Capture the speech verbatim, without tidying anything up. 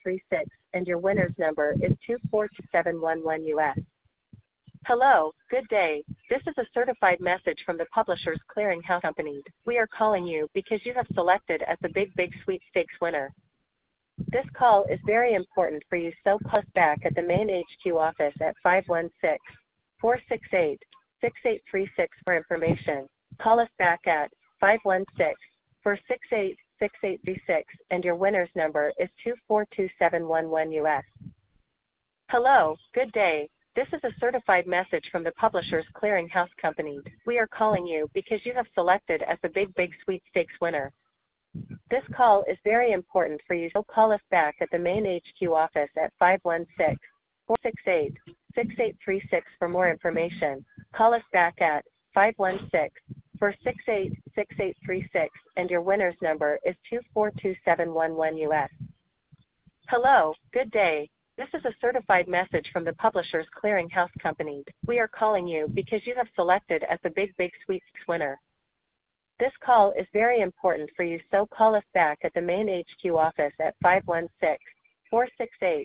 three six, and your winner's number is two four two seven one one U S. Hello, good day. This is a certified message from the Publishers Clearinghouse Company. We are calling you because you have selected as the Big Big Sweepstakes winner. This call is very important for you, so call us back at the main H Q office at five one six, four six eight, six eight three six for information. Call us back at five one six, four six eight, six eight three six, and your winner's number is two four two seven one one U S. Hello, good day. This is a certified message from the Publishers Clearinghouse Company. We are calling you because you have selected as the Big Big Sweepstakes winner. This call is very important for you, so call us back at the main H Q office at five one six, four six eight, six eight three six for more information. Call us back at five one six, four six eight, six eight three six, and your winner's number is two four two seven one one U S. Hello, good day. This is a certified message from the Publishers Clearinghouse Company. We are calling you because you have selected as the Big Big Sweepstakes winner. This call is very important for you, so call us back at the main H Q office at five one six, four six eight,